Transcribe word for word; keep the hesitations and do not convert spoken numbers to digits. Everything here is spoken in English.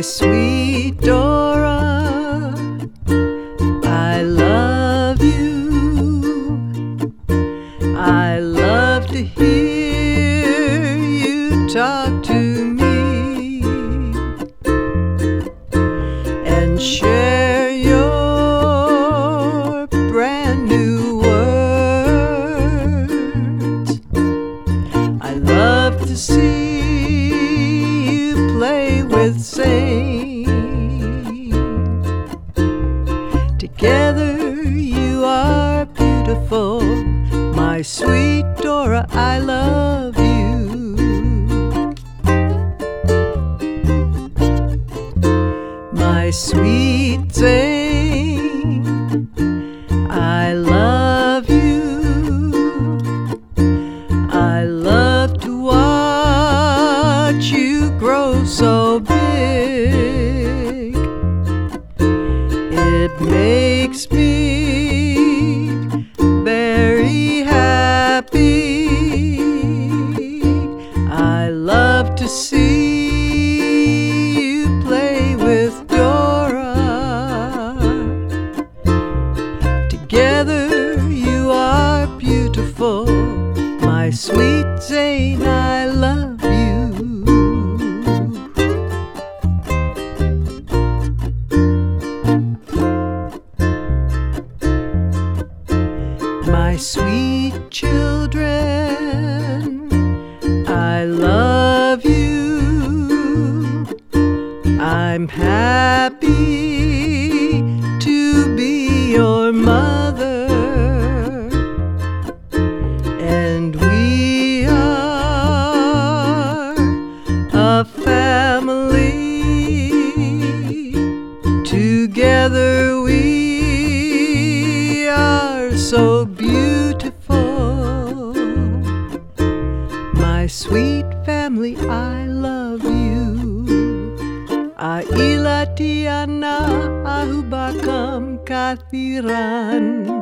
sweet Dora, I love you. I love to hear you talk to me and share your brand new words. I love to see you play with Zane. Together you are beautiful, my sweet Dora, I love you. My sweet Zane, I love you. I love to watch you grow so big. It makes me very happy. I love to see you play with Dora. Together you are beautiful, my sweet Zane, I love you. My sweet children, I love you. I'm happy to be your mother, and we are a family. Together we are so beautiful. My sweet family, I love you. Aila tiana ahubakam kathiran.